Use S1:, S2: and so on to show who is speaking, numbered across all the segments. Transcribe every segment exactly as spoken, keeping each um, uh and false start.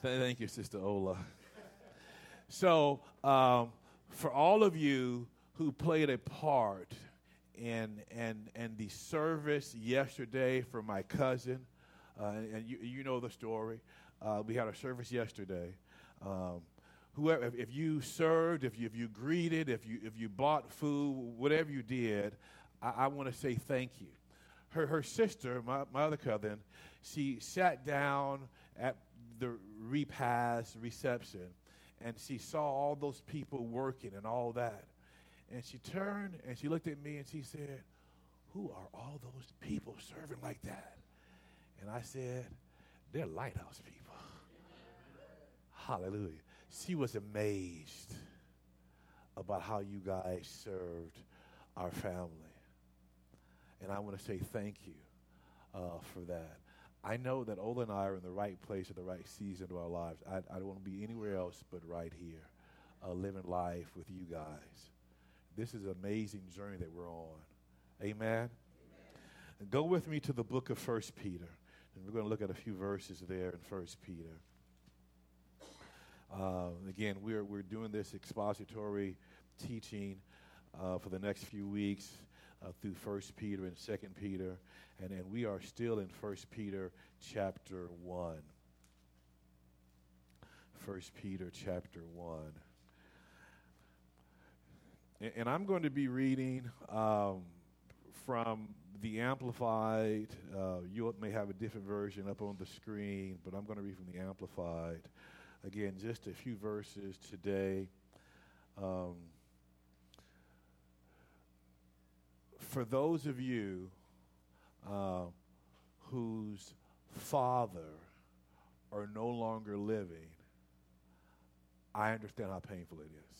S1: Thank you, Sister Ola. So, um, for all of you who played a part in and and the service yesterday for my cousin, uh, and you you know the story. Uh, we had a service yesterday. Um, whoever, if, if you served, if you if you greeted, if you if you bought food, whatever you did, I, I want to say thank you. Her her sister, my my other cousin, she sat down at the repast reception, and she saw all those people working and all that. And she turned and she looked at me and she said, "Who are all those people serving like that?" And I said, "They're Lighthouse people." Hallelujah. She was amazed about how you guys served our family. And I want to say thank you uh, for that. I know that Ola and I are in the right place at the right season of our lives. I, I don't want to be anywhere else but right here, uh, living life with you guys. This is an amazing journey that we're on. Amen? Amen. And go with me to the book of First Peter. And we're going to look at a few verses there in First Peter. Uh, again, we're we're doing this expository teaching uh, for the next few weeks uh, through First Peter and Second Peter. And, and we are still in First Peter chapter one. First Peter chapter one. And, and I'm going to be reading um, from the Amplified. Uh, you may have a different version up on the screen, but I'm going to read from the Amplified. Again, just a few verses today. Um, for those of you Uh, whose father are no longer living, I understand how painful it is.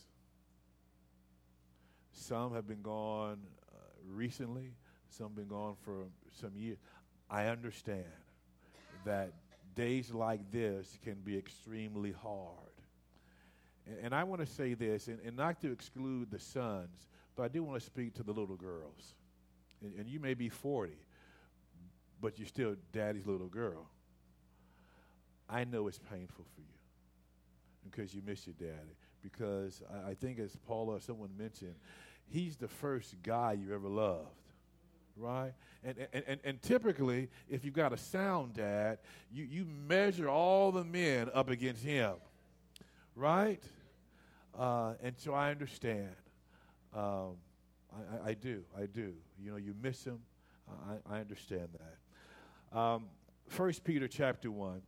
S1: Some have been gone uh, recently, some have been gone for some years. I understand that days like this can be extremely hard. And, and I want to say this, and, and not to exclude the sons, but I do want to speak to the little girls. And, and you may be forty. But you're still daddy's little girl. I know it's painful for you because you miss your daddy. Because I, I think, as Paula or someone mentioned, he's the first guy you ever loved, right? And and, and, and typically, if you've got a sound dad, you, you measure all the men up against him, right? Uh, and so I understand. Um, I, I, I do. I do. You know, you miss him. I, I understand that. Um, First Peter chapter one.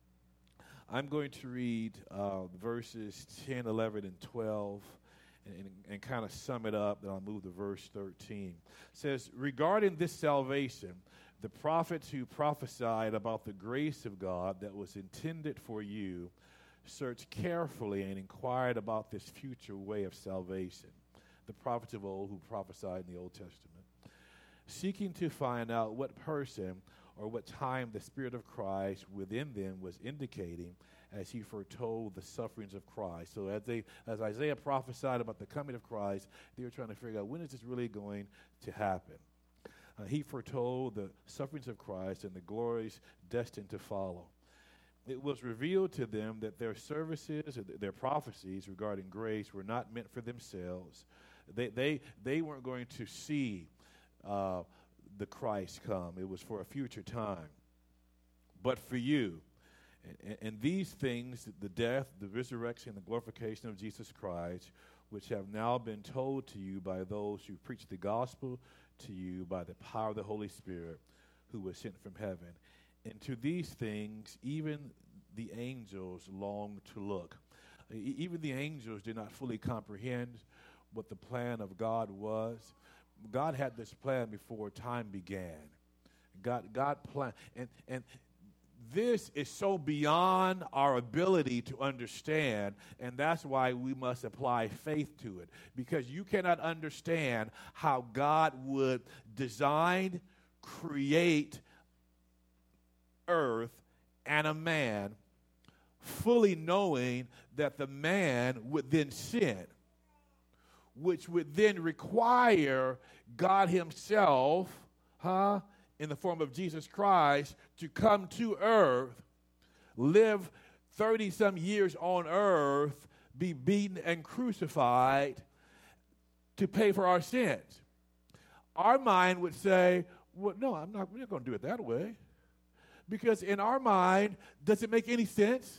S1: I'm going to read uh, verses ten, eleven, and twelve and, and, and kind of sum it up. Then I'll move to verse thirteen. It says, "Regarding this salvation, the prophets who prophesied about the grace of God that was intended for you searched carefully and inquired about this future way of salvation. The prophets of old who prophesied in the Old Testament, seeking to find out what person or what time the Spirit of Christ within them was indicating as he foretold the sufferings of Christ." So as they, as Isaiah prophesied about the coming of Christ, they were trying to figure out, when is this really going to happen? Uh, he foretold the sufferings of Christ and the glories destined to follow. It was revealed to them that their services, their prophecies regarding grace were not meant for themselves. They they they weren't going to see uh, the Christ come. It was for a future time. But for you, and, and these things, the death, the resurrection, the glorification of Jesus Christ, which have now been told to you by those who preach the gospel to you by the power of the Holy Spirit, who was sent from heaven. And to these things, even the angels long to look. E- even the angels did not fully comprehend what the plan of God was. God had this plan before time began. God, God planned, and and this is so beyond our ability to understand, and that's why we must apply faith to it. Because you cannot understand how God would design, create earth and a man, fully knowing that the man would then sin, which would then require God himself, huh, in the form of Jesus Christ, to come to earth, live thirty-some years on earth, be beaten and crucified to pay for our sins. Our mind would say, well, no, I'm not, we're not going to do it that way. Because in our mind, does it make any sense?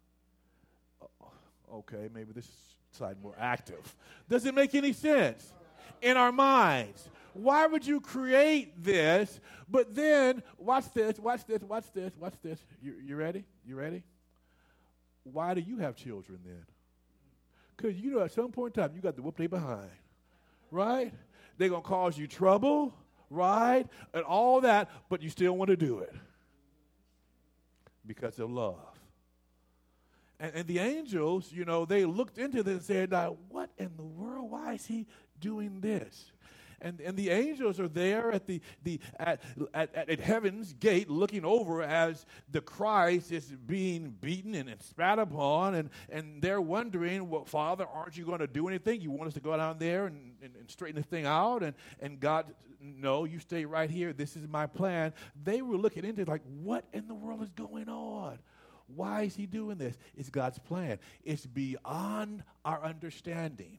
S1: Okay, maybe this side more active. Does it make any sense in our minds? Why would you create this? But then, watch this, watch this, watch this, watch this. You, you ready? You ready? Why do you have children then? Because you know at some point in time, you got to whoop they behind, right? They're going to cause you trouble, right? And all that, but you still want to do it because of love. And, and the angels, you know, they looked into this and said, now, what in the world? Why is he doing this? And, and the angels are there at the, the at, at, at heaven's gate looking over as the Christ is being beaten and, and spat upon, and, and they're wondering, well, Father, aren't you going to do anything? You want us to go down there and, and, and straighten this thing out? And, and God, no, you stay right here. This is my plan. They were looking into it like, what in the world is going on? Why is he doing this? It's God's plan. It's beyond our understanding.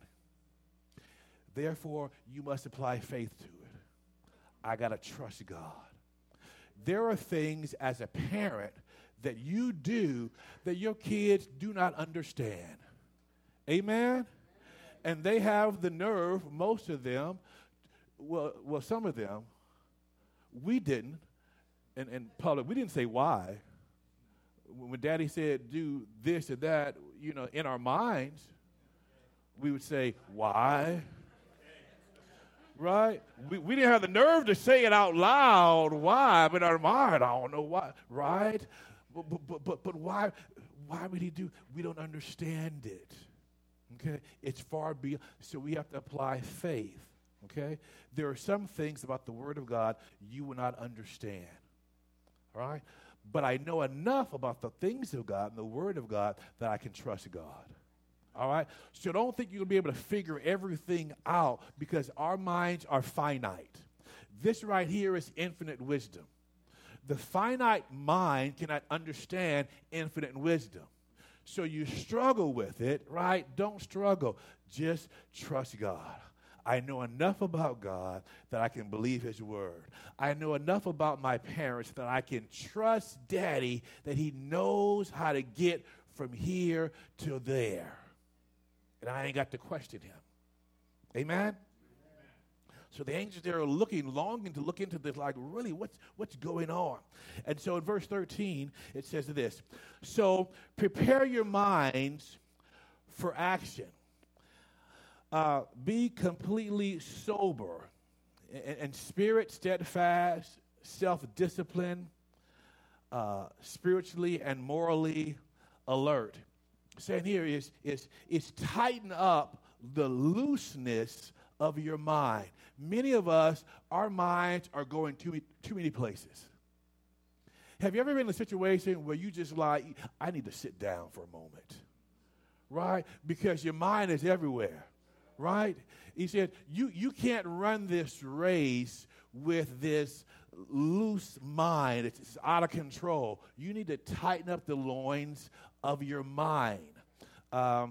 S1: Therefore, you must apply faith to it. I got to trust God. There are things as a parent that you do that your kids do not understand. Amen? And they have the nerve, most of them, well, well some of them, we didn't, and, and public, we didn't say why. When Daddy said do this or that, you know, in our minds, we would say, why? Right? We, we didn't have the nerve to say it out loud. Why? But in our mind, I don't know why. Right? But, but, but, but, but why, why would he do? We don't understand it. Okay? It's far beyond. So we have to apply faith. Okay? There are some things about the Word of God you will not understand. All right? But I know enough about the things of God and the Word of God that I can trust God. All right? So don't think you'll be able to figure everything out because our minds are finite. This right here is infinite wisdom. The finite mind cannot understand infinite wisdom. So you struggle with it, right? Don't struggle. Just trust God. I know enough about God that I can believe his word. I know enough about my parents that I can trust Daddy that he knows how to get from here to there. And I ain't got to question him. Amen? Amen? So the angels there are looking, longing to look into this, like, really, what's, what's going on? And so in verse thirteen, it says this. So prepare your minds for action. Uh, be completely sober and, and spirit steadfast, self-disciplined, uh, spiritually and morally alert. Saying here is, is, is tighten up the looseness of your mind. Many of us, our minds are going too, too many places. Have you ever been in a situation where you just like, I need to sit down for a moment, right? Because your mind is everywhere, right? He said, you, you can't run this race with this loose mind. It's, it's out of control. You need to tighten up the loins of your mind. Um,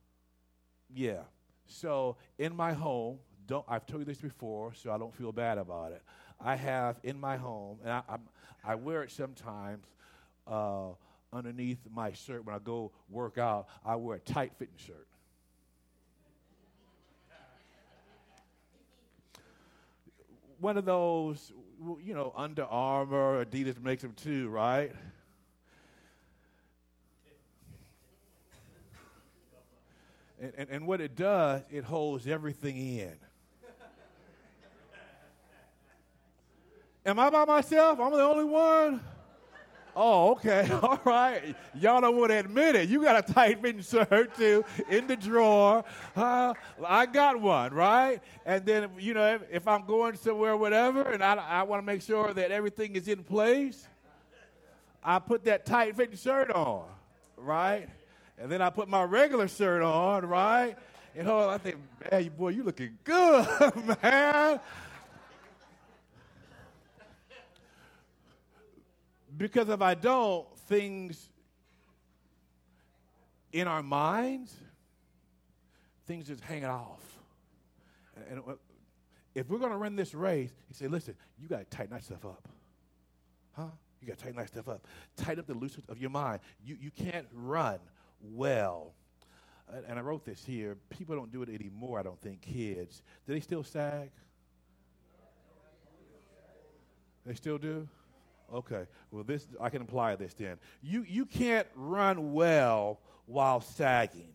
S1: yeah. So in my home, don't I've told you this before, so I don't feel bad about it. I have in my home, and I, I'm, I wear it sometimes uh, underneath my shirt when I go work out. I wear a tight-fitting shirt. One of those, you know, Under Armour, Adidas makes them too, right? And, and, and what it does, it holds everything in. Am I by myself? I'm the only one? Oh, okay. All right. Y'all don't want to admit it. You got a tight-fitting shirt, too, in the drawer. Uh, I got one, right? And then, you know, if, if I'm going somewhere, whatever, and I, I want to make sure that everything is in place, I put that tight-fitting shirt on, right? And then I put my regular shirt on, right? And hold on, I think, man, boy, you looking good, man. Because if I don't, things in our minds, things just hanging off. And, and if we're going to run this race, he said, listen, you got to tighten that stuff up. Huh? You got to tighten that stuff up. Tighten up the loose of your mind. You, you can't run well. And, and I wrote this here. People don't do it anymore, I don't think, kids. Do they still sag? They still do? Okay. Well, this I can apply this then. You, you can't run well while sagging.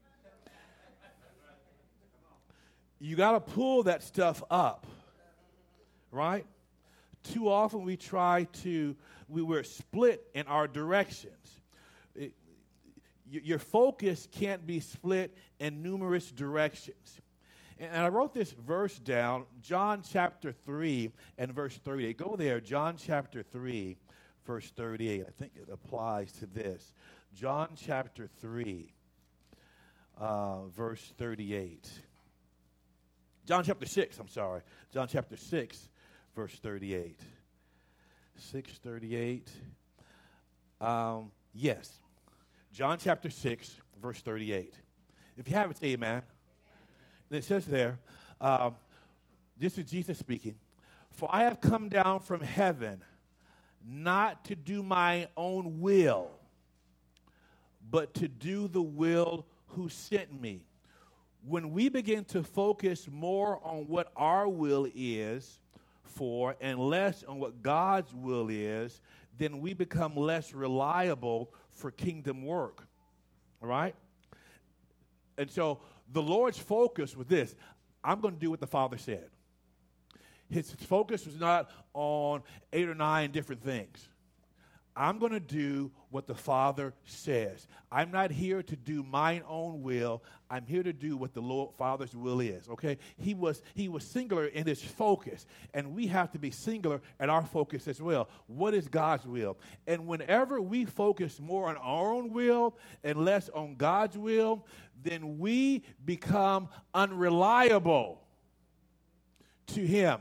S1: You got to pull that stuff up, right? Too often we try to, we were split in our directions. It, y- your focus can't be split in numerous directions. And, and I wrote this verse down, John chapter three and verse thirty-eight. Go there, John chapter three, verse thirty-eight. I think it applies to this. John chapter three, uh, verse thirty-eight. John chapter six, I'm sorry. John chapter six, verse thirty-eight. six thirty-eight. Um, yes. John chapter six, verse thirty-eight. If you have it, say amen. And it says there, um, this is Jesus speaking. For I have come down from heaven not to do my own will, but to do the will who sent me. When we begin to focus more on what our will is for and less on what God's will is, then we become less reliable for kingdom work. All right? And so the Lord's focus was this: I'm going to do what the Father said. His focus was not on eight or nine different things. I'm going to do what the Father says. I'm not here to do mine own will. I'm here to do what the Lord Father's will is, okay? He was he was singular in his focus, and we have to be singular in our focus as well. What is God's will? And whenever we focus more on our own will and less on God's will, then we become unreliable to him.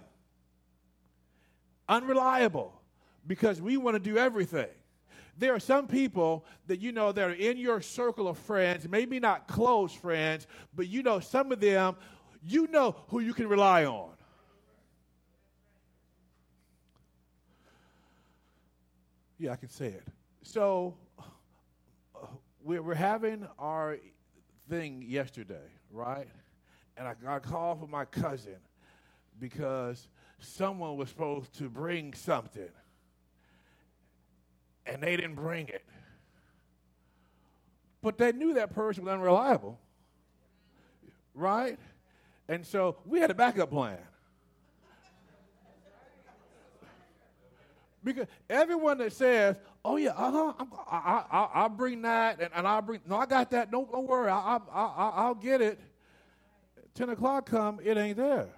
S1: Unreliable. Because we want to do everything. There are some people that you know that are in your circle of friends, maybe not close friends, but you know some of them, you know who you can rely on. Yeah, I can say it. So uh, we're, we're having our thing yesterday, right? And I got a call from my cousin because someone was supposed to bring something. And they didn't bring it. But they knew that person was unreliable. Right? And so we had a backup plan. Because everyone that says, oh, yeah, uh-huh, I'm, I, I, I'll bring that, and, and I'll bring, no, I got that, no, don't worry, I, I, I, I'll get it. ten o'clock come, it ain't there.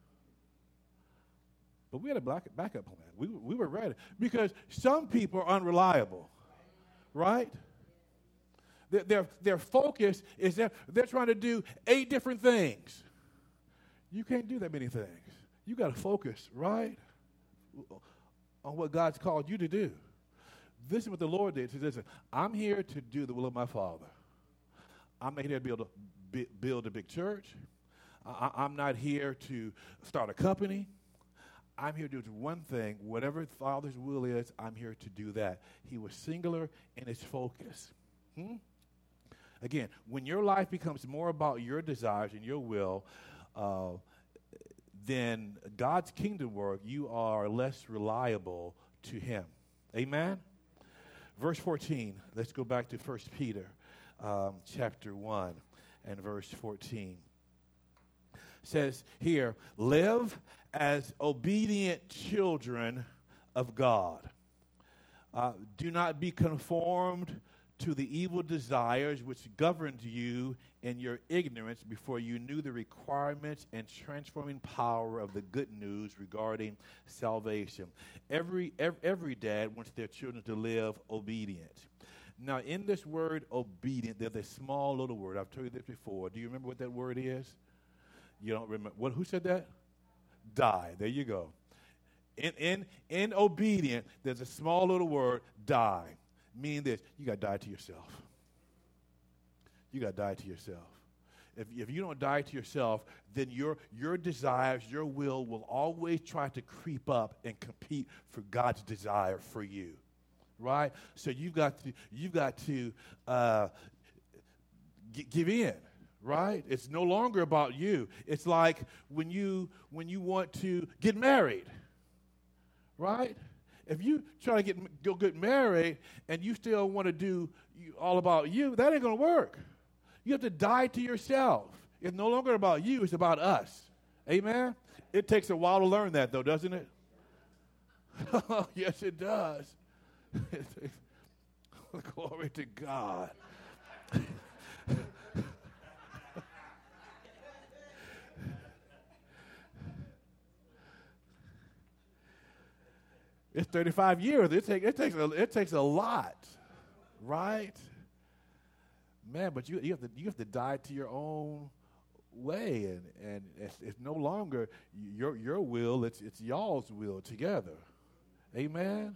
S1: But we had a back, backup plan. We, we were ready. Because some people are unreliable, right? Their, their, their focus is that they're trying to do eight different things. You can't do that many things. You got to focus, right, on what God's called you to do. This is what the Lord did. He said, listen, I'm here to do the will of my Father. I'm not here to build a, build a big church. I, I'm not here to start a company. I'm here to do one thing. Whatever the Father's will is, I'm here to do that. He was singular in his focus. Hmm? Again, when your life becomes more about your desires and your will uh, than God's kingdom work, you are less reliable to him. Amen? Verse fourteen. Let's go back to First Peter um, chapter one and verse fourteen. Says here, live as obedient children of God. Uh, do not be conformed to the evil desires which governed you in your ignorance before you knew the requirements and transforming power of the good news regarding salvation. Every, every, every dad wants their children to live obedient. Now, in this word obedient, there's a small little word. I've told you this before. Do you remember what that word is? You don't remember. What? Who said that? Die. There you go. In, in, in obedient, there's a small little word, die. Meaning this, you got to die to yourself. You got to die to yourself. If, if you don't die to yourself, then your, your desires, your will will always try to creep up and compete for God's desire for you, right? So you've got to, you've got to uh, g- give in, right? It's no longer about you. It's like when you when you want to get married, right? If you try to get go get married and you still want to do all about you, that ain't going to work. You have to die to yourself. It's no longer about you, it's about us. Amen? It takes a while to learn that, though, doesn't it? Yes, it does. Glory to God. It's thirty-five years. It, take, it, takes a, it takes a lot, right? Man, but you, you have to you have to die to your own way, and, and it's, it's no longer your your will, it's it's y'all's will together. Amen?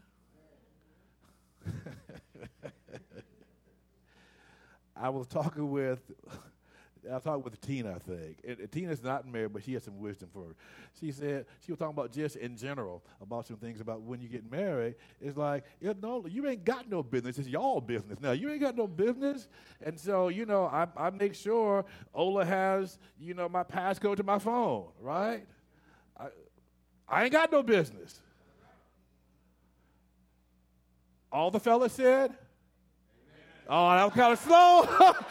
S1: I was talking with I was talking with Tina, I think. And, and Tina's not married, but she has some wisdom for her. She said, she was talking about just in general, about some things about when you get married. It's like, you know, you ain't got no business. It's y'all business. Now, you ain't got no business. And so, you know, I, I make sure Ola has, you know, my passcode to my phone, right? I, I ain't got no business. All the fellas said? Oh, that was kind of slow.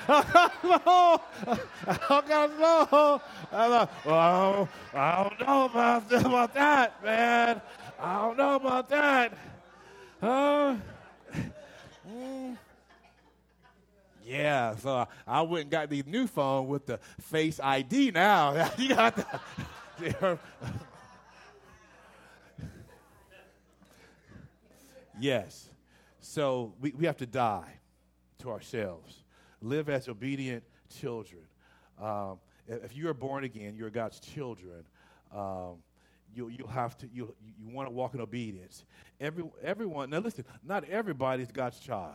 S1: I'm kind of slow. I'm like, well, I don't know about, about that, man. I don't know about that. Huh? Mm. Yeah, so I went and got the new phone with the Face I D now. You got the... Yes. So we, we have to die to ourselves. Live as obedient children. Um, if you are born again, you're God's children. Um, you you'll have to you you want to walk in obedience. Every everyone now listen. Not everybody is God's child.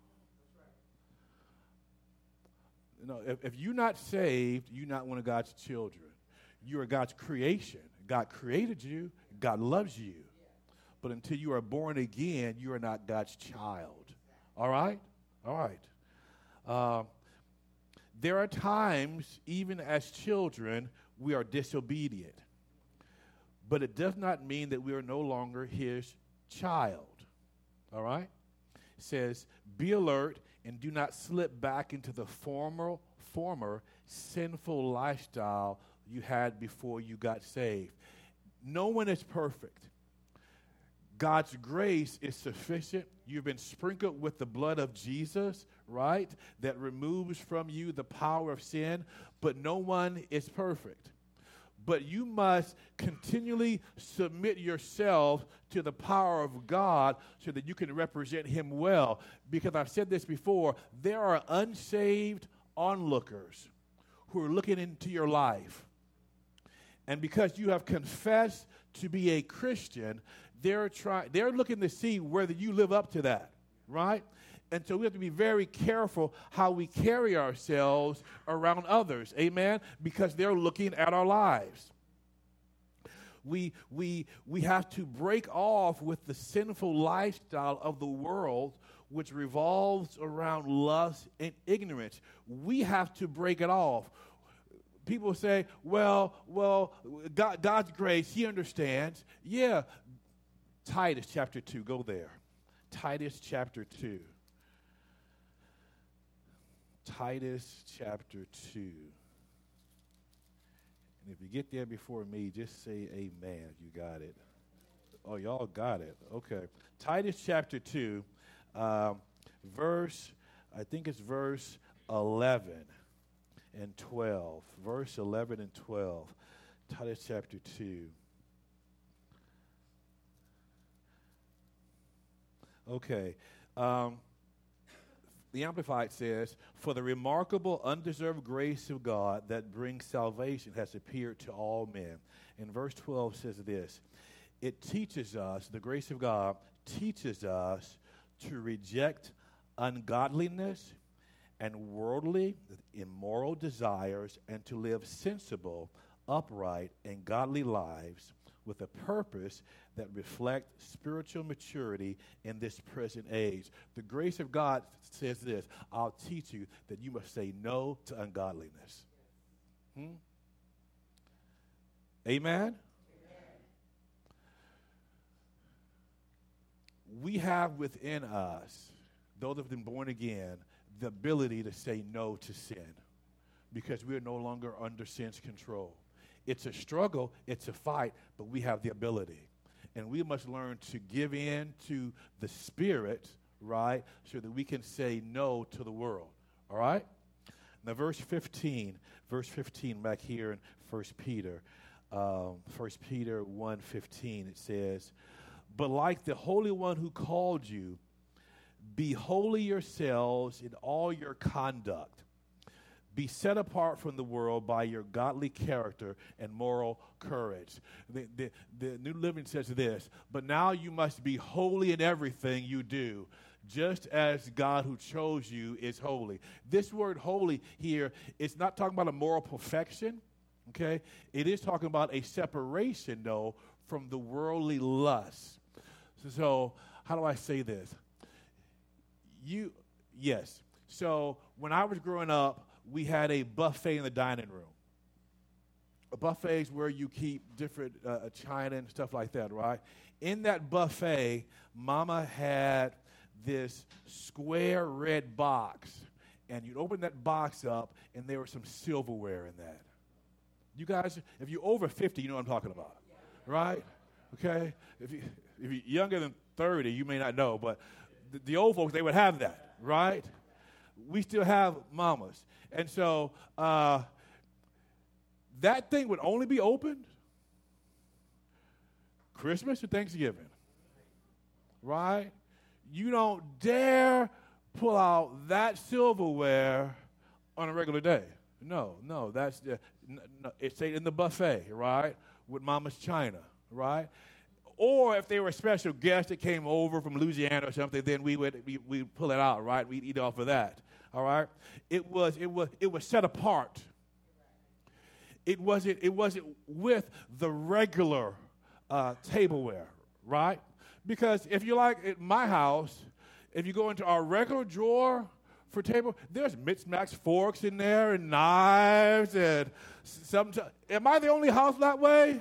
S1: You know, if, if you're not saved, you're not one of God's children. You are God's creation. God created you. God loves you. But until you are born again, you are not God's child. All right? All right. Uh, there are times, even as children, we are disobedient. But it does not mean that we are no longer his child. All right? It says, be alert and do not slip back into the former, former sinful lifestyle you had before you got saved. No one is perfect. God's grace is sufficient. You've been sprinkled with the blood of Jesus, right? That removes from you the power of sin, but no one is perfect. But you must continually submit yourself to the power of God so that you can represent him well. Because I've said this before, there are unsaved onlookers who are looking into your life. And because you have confessed to be a Christian, they're trying, they're looking to see whether you live up to that, right? And so we have to be very careful how we carry ourselves around others, amen? Because they're looking at our lives. We, we, we have to break off with the sinful lifestyle of the world, which revolves around lust and ignorance. We have to break it off. People say, well, well, God, God's grace, he understands. Yeah, Titus chapter two, go there. Titus chapter two. Titus chapter two. And if you get there before me, just say amen if you got it. Oh, y'all got it. Okay. Titus chapter two, um, verse, I think it's verse eleven and twelve. Verse eleven and twelve. Titus chapter two. Okay. Um, the Amplified says, for the remarkable undeserved grace of God that brings salvation has appeared to all men. And verse twelve says this, it teaches us, the grace of God teaches us to reject ungodliness and worldly, immoral desires, and to live sensible, upright, and godly lives with a purpose that reflect spiritual maturity in this present age. The grace of God says this: I'll teach you that you must say no to ungodliness. Hmm? Amen? Amen? We have within us, those that have been born again, the ability to say no to sin because we are no longer under sin's control. It's a struggle, it's a fight, but we have the ability. And we must learn to give in to the Spirit, right, so that we can say no to the world, all right? Now, verse fifteen, verse fifteen back here in First Peter, um, First Peter one fifteen, it says, "But like the Holy One who called you, be holy yourselves in all your conduct. Be set apart from the world by your godly character and moral courage." The, the, the New Living says this: "But now you must be holy in everything you do, just as God who chose you is holy." This word holy here, it's not talking about a moral perfection, okay? It is talking about a separation, though, from the worldly lust. So, so how do I say this? You, yes. So when I was growing up, we had a buffet in the dining room. A buffet is where you keep different uh, china and stuff like that, right? In that buffet, Mama had this square red box, and you'd open that box up, and there was some silverware in that. You guys, if you're over fifty, you know what I'm talking about, right? Okay? If, you, if you're younger than thirty, you may not know, but the, the old folks, they would have that, right? We still have mamas. And so uh, that thing would only be opened Christmas or Thanksgiving, right? You don't dare pull out that silverware on a regular day. No, no, that's uh, n- no, it's in the buffet, right, with Mama's china, right? Or if they were a special guest that came over from Louisiana or something, then we would we we'd pull it out, right? We'd eat off of that. All right? It was it was it was set apart. It wasn't it wasn't with the regular uh, tableware, right? Because if you like at my house, if you go into our regular drawer for table, there's mix-max forks in there and knives and some. T- Am I the only house that way?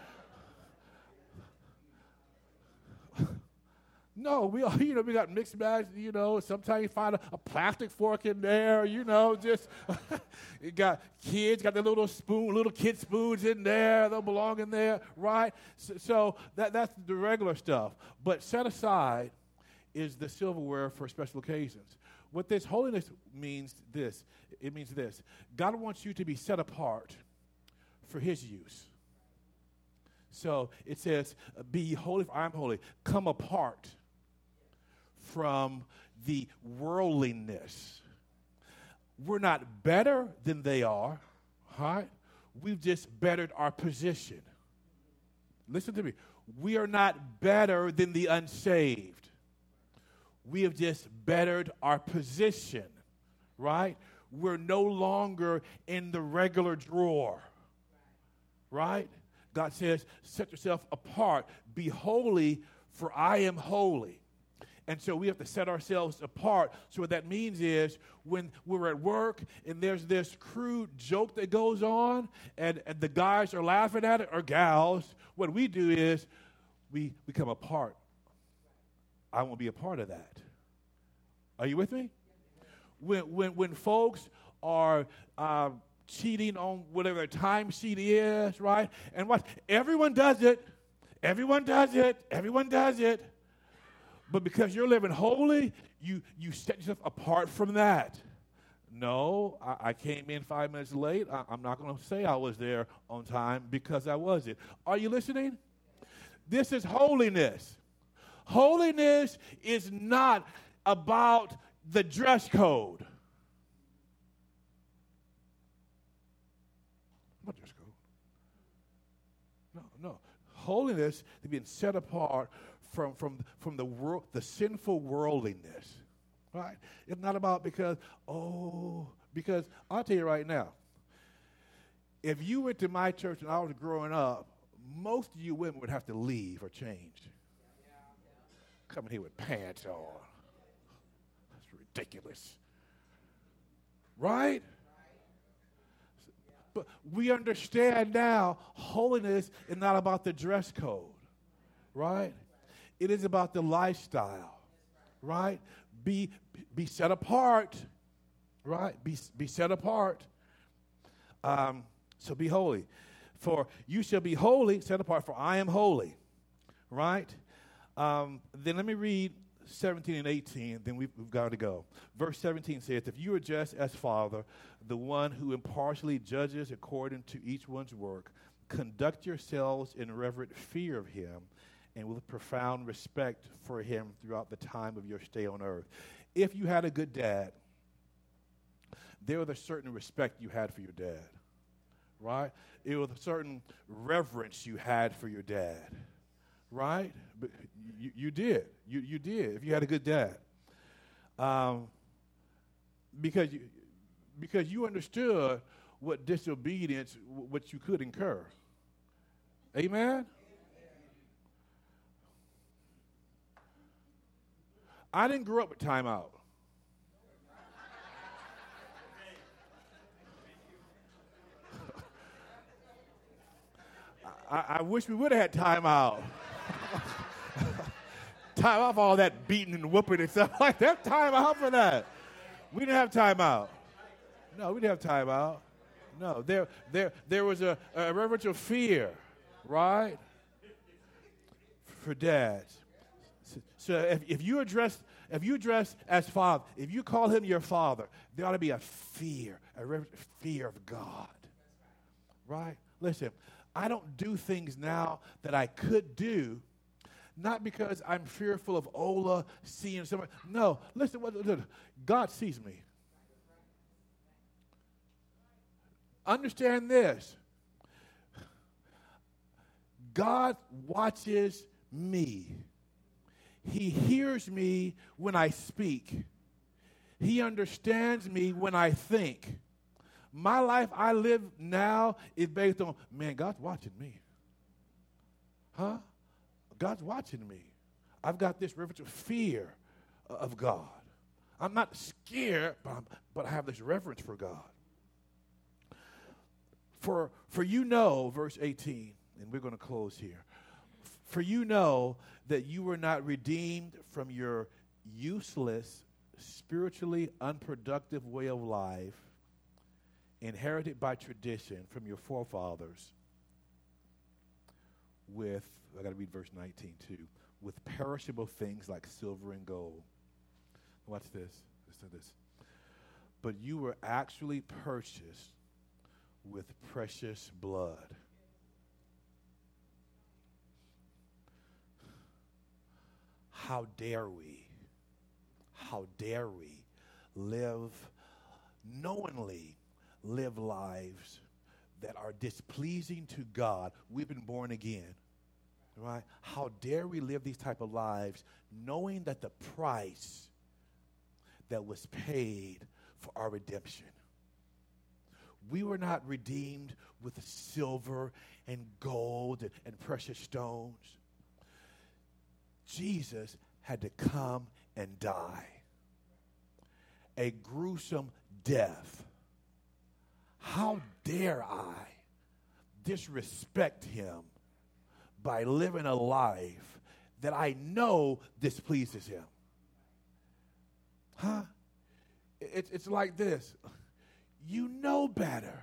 S1: No, we you know we got mixed bags. You know, sometimes you find a, a plastic fork in there. You know, just you got kids got the little spoon, little kid spoons in there. They'll belong in there, right? So, so that that's the regular stuff. But set aside is the silverware for special occasions. What this holiness means this. It means this. God wants you to be set apart for His use. So it says, "Be holy, for I am holy." Come apart from the worldliness. We're not better than they are, right? We've just bettered our position. Listen to me. We are not better than the unsaved. We have just bettered our position, right? We're no longer in the regular drawer, right? God says, set yourself apart. Be holy, for I am holy. And so we have to set ourselves apart. So what that means is when we're at work and there's this crude joke that goes on and, and the guys are laughing at it, or gals, what we do is we become a part. I won't be a part of that. Are you with me? When when when folks are uh, cheating on whatever their time sheet is, right? And what everyone does it. Everyone does it. Everyone does it. But because you're living holy, you, you set yourself apart from that. No, I, I came in five minutes late. I, I'm not going to say I was there on time because I wasn't. Are you listening? This is holiness. Holiness is not about the dress code. What dress code? No, no. Holiness is being set apart from, from, from the world, the sinful worldliness. right? It's not about because, oh, because I'll tell you right now, if you went to my church when I was growing up, most of you women would have to leave or change. Coming here with pants on. That's ridiculous. Right? But we understand now holiness is not about the dress code. Right? It is about the lifestyle. Right? Be be set apart. Right? Be be set apart. Um, so be holy. For you shall be holy, set apart, for I am holy. Right? Um, then let me read seventeen and eighteen, then we've, we've got to go. Verse seventeen says, if you are just as Father, the one who impartially judges according to each one's work, conduct yourselves in reverent fear of him and with profound respect for him throughout the time of your stay on earth. If you had a good dad, there was a certain respect you had for your dad, right? It was a certain reverence you had for your dad. Right? But you, you did. You you did if you had a good dad. Um, because you because you understood what disobedience, w- what you could incur. Amen? I didn't grow up with timeout. I, I wish we would have had timeout. Time off all that beating and whooping and stuff like that. Time out for that. We didn't have time out. No, we didn't have time out. No, there, there, there was a, a reverential fear, right, for dads. So, so if, if you address, if you address as father, if you call him your father, there ought to be a fear, a reverent fear of God, right? Listen, I don't do things now that I could do. Not because I'm fearful of Ola seeing someone. No, listen, listen, God sees me. Understand this. God watches me. He hears me when I speak. He understands me when I think. My life I live now is based on, man, God's watching me. Huh? God's watching me. I've got this reverential fear of God. I'm not scared, but, I'm, but I have this reverence for God. For, for you know, verse eighteen, and we're going to close here. For you know that you were not redeemed from your useless, spiritually unproductive way of life, inherited by tradition from your forefathers, with, I got to read verse nineteen too, with perishable things like silver and gold. Watch this. Listen to this. But you were actually purchased with precious blood. How dare we, how dare we live, knowingly live lives that are displeasing to God. We've been born again, right? How dare we live these type of lives knowing that the price that was paid for our redemption. We were not redeemed with silver and gold and, and precious stones. Jesus had to come and die a gruesome death. How dare I disrespect him by living a life that I know displeases him? Huh? It, it's like this. You know better.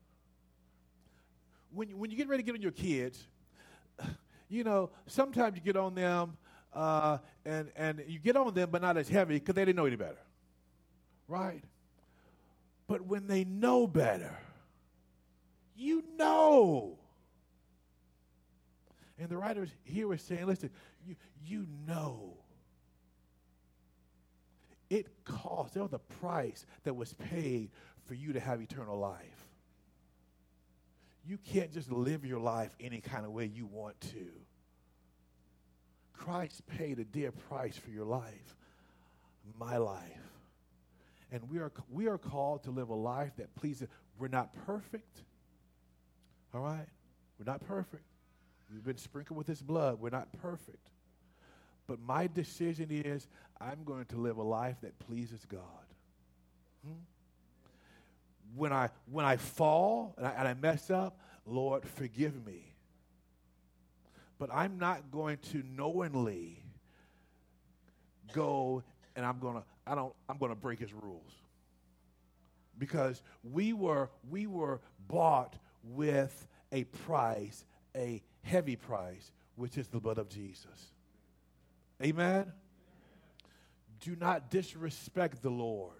S1: When, when you get ready to get on your kids, you know, sometimes you get on them uh, and, and you get on them, but not as heavy because they didn't know any better. Right? But when they know better, you know. And the writers here were saying, listen, you, you know. It cost, there was a price that was paid for you to have eternal life. You can't just live your life any kind of way you want to. Christ paid a dear price for your life, my life. And we are, we are called to live a life that pleases. We're not perfect. All right? We're not perfect. We've been sprinkled with his blood. We're not perfect. But my decision is I'm going to live a life that pleases God. Hmm? When I when I fall and I, and I mess up, Lord, forgive me. But I'm not going to knowingly go and I'm gonna I don't I'm gonna break his rules. Because we were we were bought with a price, a heavy price, which is the blood of Jesus. Amen? Do not disrespect the Lord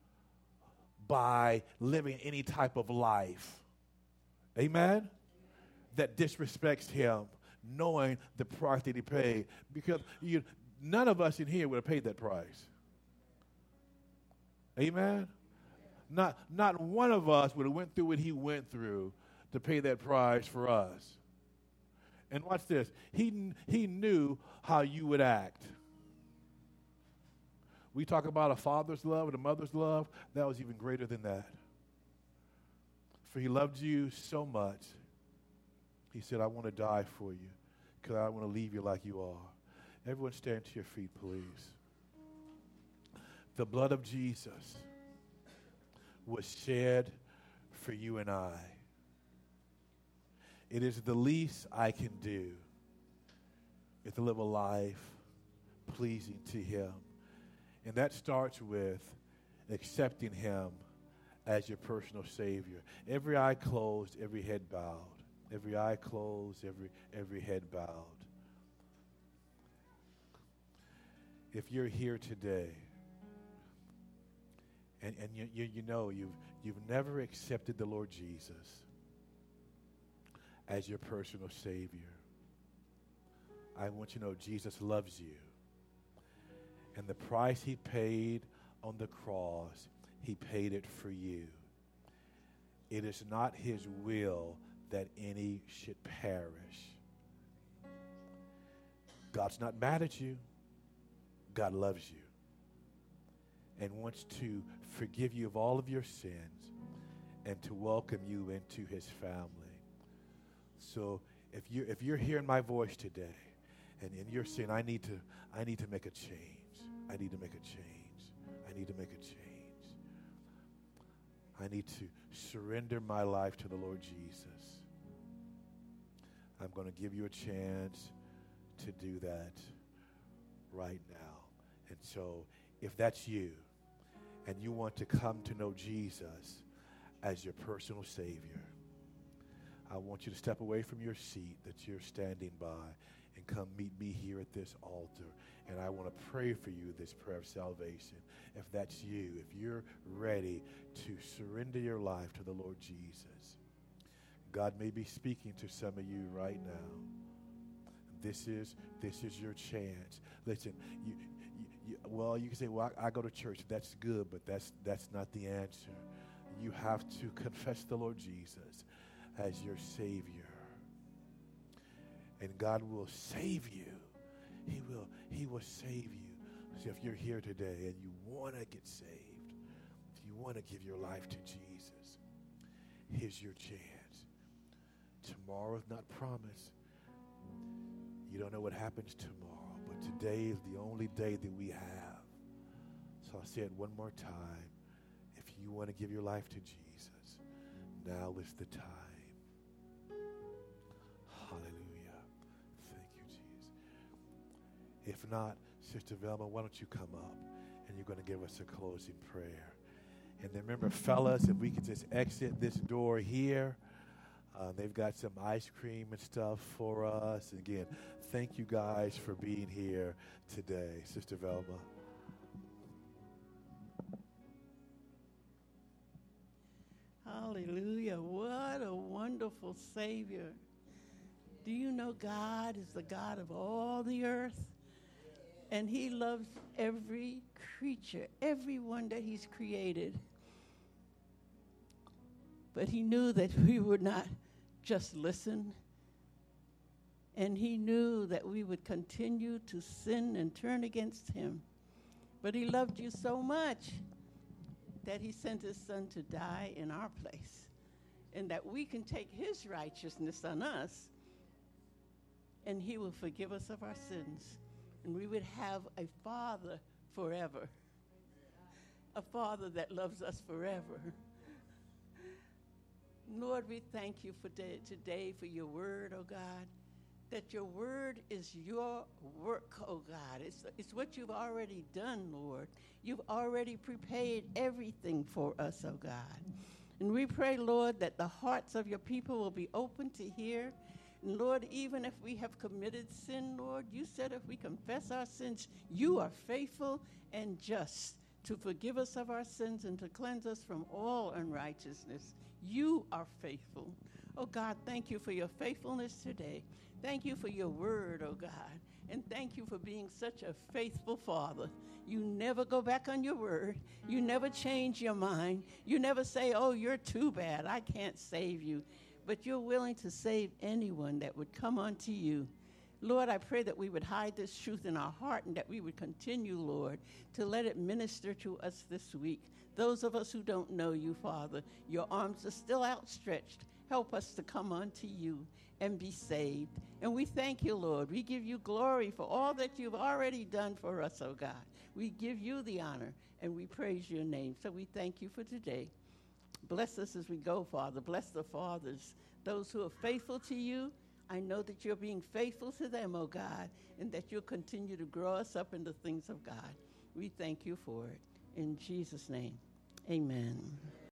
S1: by living any type of life. Amen? That disrespects him, knowing the price that he paid. Because you, none of us in here would have paid that price. Amen? Not, not one of us would have went through what he went through to pay that price for us. And watch this. He, he knew how you would act. We talk about a father's love and a mother's love. That was even greater than that. For he loved you so much. He said, I want to die for you because I want to leave you like you are. Everyone stand to your feet, please. The blood of Jesus was shed for you and I. It is the least I can do is to live a life pleasing to him. And that starts with accepting him as your personal Savior. Every eye closed, every head bowed. Every eye closed, every every head bowed. If you're here today and, and you, you, you know you've, you've never accepted the Lord Jesus as your personal Savior, I want you to know Jesus loves you. And the price he paid on the cross, he paid it for you. It is not his will that any should perish. God's not mad at you. God loves you and wants to forgive you of all of your sins and to welcome you into his family. So if you're, if you're hearing my voice today and, and you're saying, I need to, I need to make a change. I need to make a change. I need to make a change. I need to surrender my life to the Lord Jesus. I'm going to give you a chance to do that right now. And so if that's you and you want to come to know Jesus as your personal Savior, I want you to step away from your seat that you're standing by and come meet me here at this altar. And I want to pray for you this prayer of salvation. If that's you, if you're ready to surrender your life to the Lord Jesus, God may be speaking to some of you right now. This is this is your chance. Listen, you, you, you, well, you can say, well, I, I go to church. That's good, but that's that's not the answer. You have to confess the Lord Jesus as your Savior. And God will save you. He will, he will save you. So if you're here today and you want to get saved, if you want to give your life to Jesus, here's your chance. Tomorrow is not promised. You don't know what happens tomorrow, but today is the only day that we have. So I'll say it one more time. If you want to give your life to Jesus, now is the time. Hallelujah. Thank you, Jesus. If not, Sister Velma, why don't you come up and you're going to give us a closing prayer. And then remember, fellas, if we could just exit this door here. Uh, they've got some ice cream and stuff for us. And again, thank you guys for being here today. Sister Velma.
S2: Hallelujah. What a wonderful Savior. Do you know God is the God of all the earth? And he loves every creature, everyone that he's created. But he knew that we would not just listen. And he knew that we would continue to sin and turn against him. But he loved you so much that he sent his son to die in our place, and that we can take his righteousness on us, and he will forgive us of our sins, and we would have a father forever, a father that loves us forever. Lord, we thank you for day, today for your word, oh God, that your word is your work, oh God. It's, it's what you've already done, Lord. You've already prepared everything for us, oh God. And we pray, Lord, that the hearts of your people will be open to hear. And Lord, even if we have committed sin, Lord, you said if we confess our sins, you are faithful and just to forgive us of our sins and to cleanse us from all unrighteousness. You are faithful. Oh God, thank you for your faithfulness today. Thank you for your word, oh God. And thank you for being such a faithful Father. You never go back on your word. You never change your mind. You never say, oh, you're too bad, I can't save you. But you're willing to save anyone that would come unto you. Lord, I pray that we would hide this truth in our heart and that we would continue, Lord, to let it minister to us this week. Those of us who don't know you, Father, your arms are still outstretched. Help us to come unto you and be saved. And we thank you, Lord. We give you glory for all that you've already done for us, oh God. We give you the honor and we praise your name. So we thank you for today. Bless us as we go, Father. Bless the fathers, those who are faithful to you. I know that you're being faithful to them, oh God, and that you'll continue to grow us up in the things of God. We thank you for it. In Jesus' name, amen.